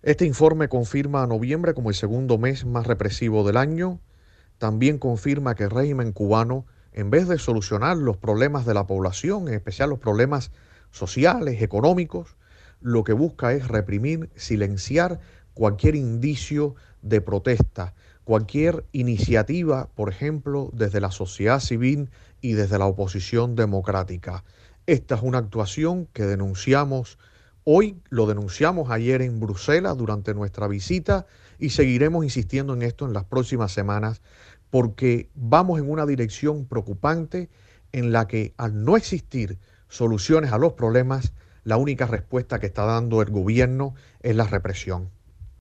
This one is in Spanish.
Este informe confirma a noviembre como el segundo mes más represivo del año. También confirma que el régimen cubano, en vez de solucionar los problemas de la población, en especial los problemas sociales, económicos, lo que busca es reprimir, silenciar cualquier indicio de protesta, cualquier iniciativa, por ejemplo, desde la sociedad civil y desde la oposición democrática. Esta es una actuación que denunciamos hoy, lo denunciamos ayer en Bruselas durante nuestra visita y seguiremos insistiendo en esto en las próximas semanas porque vamos en una dirección preocupante en la que al no existir soluciones a los problemas, la única respuesta que está dando el gobierno es la represión.